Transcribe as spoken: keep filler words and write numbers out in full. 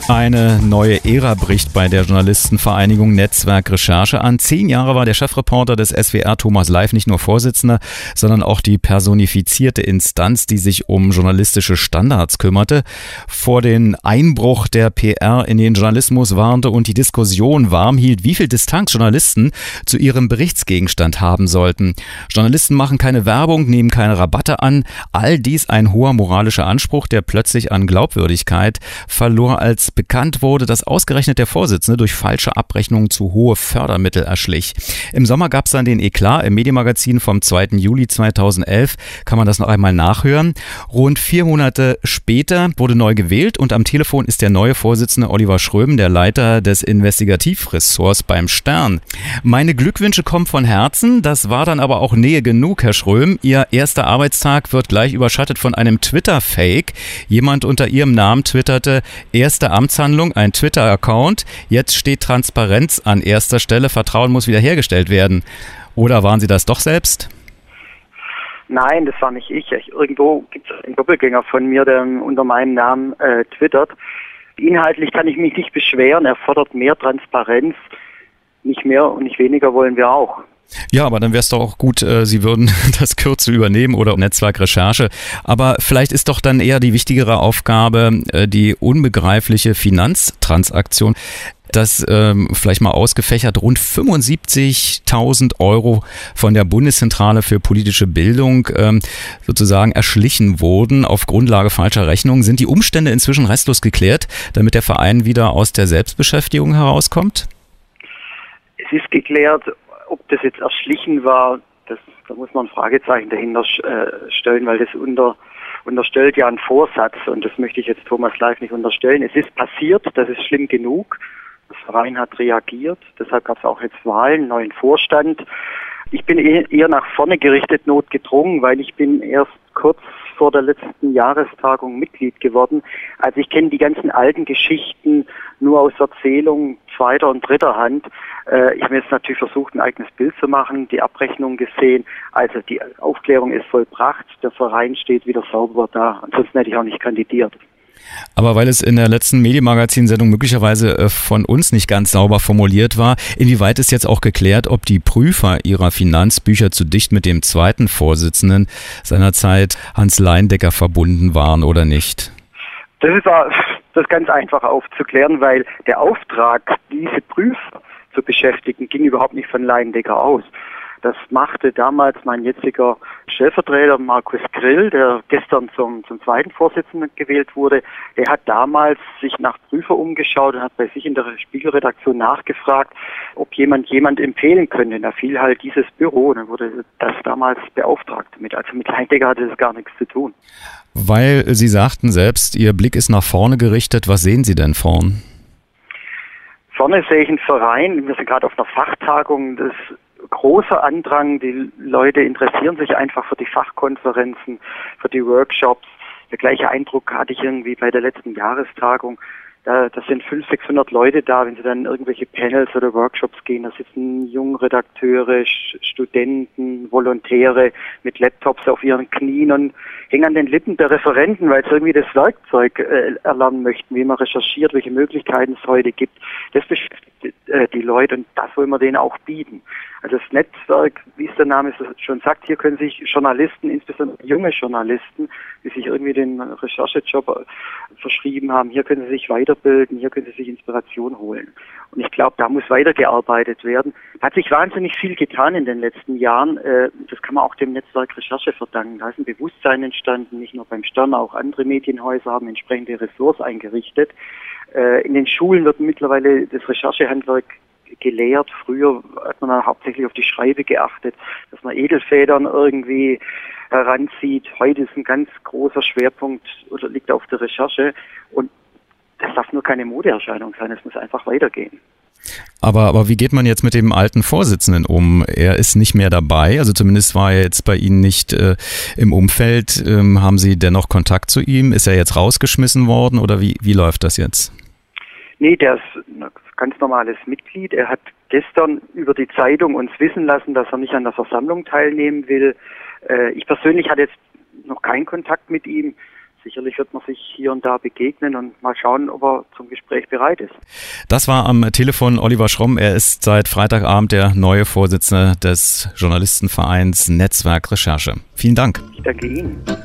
Eine neue Ära bricht bei der Journalistenvereinigung Netzwerk Recherche an. Zehn Jahre war der Chefreporter des S W R, Thomas Leif, nicht nur Vorsitzender, sondern auch die personifizierte Instanz, die sich um journalistische Standards kümmerte. Vor den Einbruch der P R in den Journalismus warnte und die Diskussion warm hielt, wie viel Distanz Journalisten zu ihrem Berichtsgegenstand haben sollten. Journalisten machen keine Werbung, nehmen keine Rabatte an. All dies ein hoher moralischer Anspruch, der plötzlich an Glaubwürdigkeit verlor, als bekannt wurde, dass ausgerechnet der Vorsitzende durch falsche Abrechnungen zu hohe Fördermittel erschlich. Im Sommer gab es dann den Eklat. Im Medienmagazin vom zweiten Juli zweitausendelf kann man das noch einmal nachhören. Rund vier Monate später wurde neu gewählt und am Telefon ist der neue Vorsitzende Oliver Schröm, der Leiter des Investigativressorts beim Stern. Meine Glückwünsche kommen von Herzen. Das war dann aber auch Nähe genug, Herr Schröm. Ihr erster Arbeitstag wird gleich überschattet von einem Twitter-Fake. Jemand unter Ihrem Namen twitterte: erste Amtshandlung, ein Twitter-Account. Jetzt steht Transparenz an erster Stelle. Vertrauen muss wiederhergestellt werden. Oder waren Sie das doch selbst? Nein, das war nicht ich. ich irgendwo gibt es einen Doppelgänger von mir, der unter meinem Namen äh, twittert. Inhaltlich kann ich mich nicht beschweren. Er fordert mehr Transparenz. Nicht mehr und nicht weniger wollen wir auch. Ja, aber dann wäre es doch auch gut, äh, Sie würden das Kürzel übernehmen oder Netzwerk Recherche. Aber vielleicht ist doch dann eher die wichtigere Aufgabe äh, die unbegreifliche Finanztransaktion. Das ähm, vielleicht mal ausgefächert, rund fünfundsiebzigtausend Euro von der Bundeszentrale für politische Bildung ähm, sozusagen erschlichen wurden auf Grundlage falscher Rechnungen. Sind die Umstände inzwischen restlos geklärt, damit der Verein wieder aus der Selbstbeschäftigung herauskommt? Es ist geklärt. Ob das jetzt erschlichen war, das, da muss man ein Fragezeichen dahinter äh, stellen, weil das unter, unterstellt ja einen Vorsatz und das möchte ich jetzt Thomas Leif nicht unterstellen. Es ist passiert, das ist schlimm genug. Das Verein hat reagiert, deshalb gab es auch jetzt Wahlen, neuen Vorstand. Ich bin eher nach vorne gerichtet, notgedrungen, weil ich bin erst kurz vor der letzten Jahrestagung Mitglied geworden. Also ich kenne die ganzen alten Geschichten nur aus Erzählungen zweiter und dritter Hand. Äh, ich habe jetzt natürlich versucht, ein eigenes Bild zu machen, die Abrechnung gesehen. Also die Aufklärung ist vollbracht, der Verein steht wieder sauber da. Ansonsten hätte ich auch nicht kandidiert. Aber weil es in der letzten Medienmagazin-Sendung möglicherweise von uns nicht ganz sauber formuliert war, inwieweit ist jetzt auch geklärt, ob die Prüfer ihrer Finanzbücher zu dicht mit dem zweiten Vorsitzenden seinerzeit Hans Leindecker verbunden waren oder nicht? Das ist, das ist ganz einfach aufzuklären, weil der Auftrag, diese Prüfer zu beschäftigen, ging überhaupt nicht von Leindecker aus. Das machte damals mein jetziger Stellvertreter Markus Grill, der gestern zum, zum zweiten Vorsitzenden gewählt wurde. Der hat damals sich nach Prüfer umgeschaut und hat bei sich in der Spiegelredaktion nachgefragt, ob jemand jemand empfehlen könnte. Da fiel halt dieses Büro und dann wurde das damals beauftragt damit. Also mit Leindecker hatte das gar nichts zu tun. Weil Sie sagten selbst, Ihr Blick ist nach vorne gerichtet. Was sehen Sie denn vorn? Vorne sehe ich einen Verein. Wir sind gerade auf einer Fachtagung. Das großer Andrang, die Leute interessieren sich einfach für die Fachkonferenzen, für die Workshops. Der gleiche Eindruck hatte ich irgendwie bei der letzten Jahrestagung. Da, das sind fünfhundert, sechshundert Leute da, wenn sie dann in irgendwelche Panels oder Workshops gehen. Da sitzen junge Redakteure, Studenten, Volontäre mit Laptops auf ihren Knien und hängen an den Lippen der Referenten, weil sie irgendwie das Werkzeug äh, erlernen möchten, wie man recherchiert, welche Möglichkeiten es heute gibt. Das beschäftigt äh, die Leute und das wollen wir denen auch bieten. Also das Netzwerk, wie es der Name schon sagt, hier können sich Journalisten, insbesondere junge Journalisten, die sich irgendwie den Recherchejob verschrieben haben, hier können sie sich weiterbilden, hier können sie sich Inspiration holen. Und ich glaube, da muss weitergearbeitet werden. Hat sich wahnsinnig viel getan in den letzten Jahren. Das kann man auch dem Netzwerk Recherche verdanken. Da ist ein Bewusstsein entstanden, nicht nur beim Stern, auch andere Medienhäuser haben entsprechende Ressorts eingerichtet. In den Schulen wird mittlerweile das Recherchehandwerk gelehrt. Früher hat man hauptsächlich auf die Schreibe geachtet, dass man Edelfedern irgendwie heranzieht. Heute ist ein ganz großer Schwerpunkt oder liegt auf der Recherche und das darf nur keine Modeerscheinung sein, es muss einfach weitergehen. Aber, aber wie geht man jetzt mit dem alten Vorsitzenden um? Er ist nicht mehr dabei, also zumindest war er jetzt bei Ihnen nicht äh, im Umfeld. Ähm, haben Sie dennoch Kontakt zu ihm? Ist er jetzt rausgeschmissen worden oder wie, wie läuft das jetzt? Nee, der ist ein ganz normales Mitglied. Er hat gestern über die Zeitung uns wissen lassen, dass er nicht an der Versammlung teilnehmen will. Äh, ich persönlich hatte jetzt noch keinen Kontakt mit ihm. sicherlich wird man sich hier und da begegnen und mal schauen, ob er zum Gespräch bereit ist. Das war am Telefon Oliver Schromm. Er ist seit Freitagabend der neue Vorsitzende des Journalistenvereins Netzwerk Recherche. Vielen Dank. Ich danke Ihnen.